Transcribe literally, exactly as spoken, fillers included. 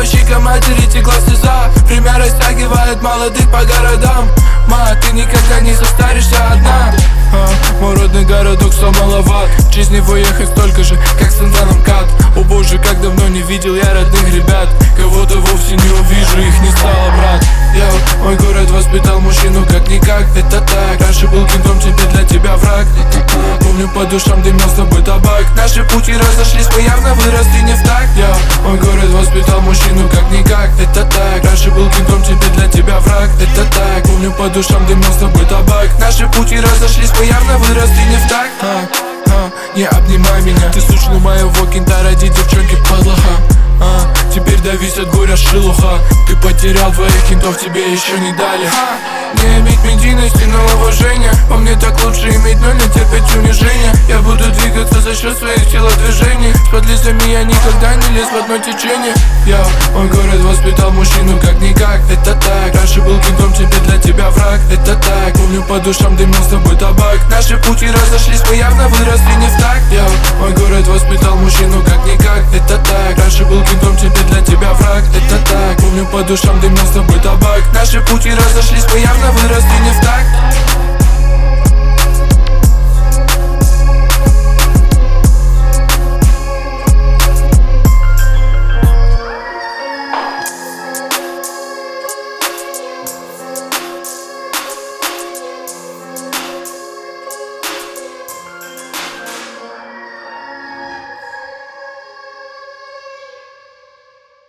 по щекам матери текла слеза. Время растягивает молодых по городам. Ма, ты никогда не состаришься одна. а, Мой родной городок стал маловат. Через него ехать столько же, как с Антоном Кат. О боже, как давно не видел я родных ребят. Кого-то вовсе не увижу, их не стало, брат. Йоу, мой город воспитал мужчину как-никак. Это так, раньше был кентом, теперь для тебя враг. Помню, по душам дымил с тобой табак. Наши пути разошлись, мы явно выросли не в такт. Йоу, мой город воспитал мужчину как-никак. Это так, раньше был кентом, теперь для тебя враг. Это так, помню, по душам дымил с тобой табак. Наши пути разошлись, мы явно выросли не в такт. а, а, Не обнимай меня, ты сучну моего кента ради девчонки подлоха. а, Теперь давись от горя шелуха. Ты потерял двоих кентов, тебе еще не дали. а, Не иметь медийности, но уважения. По мне так лучше иметь, но не терпеть унижения. Я буду двигаться за счет своих телодвижений. С подлизами я никогда не лез в одно течение. Я, мой город воспитал мужчину как-никак. Это так, раньше был кентом, теперь для тебя враг. Это так, помню, по душам дымил с тобой табак. Наши пути разошлись, мы явно выросли не в такт. Я, мой город воспитал мужчину как-никак. Это так, раньше был кентом, теперь для тебя враг. Это так, помню, по душам дымил с тобой табак. Наши пути разошлись, мы явно выросли не в такт.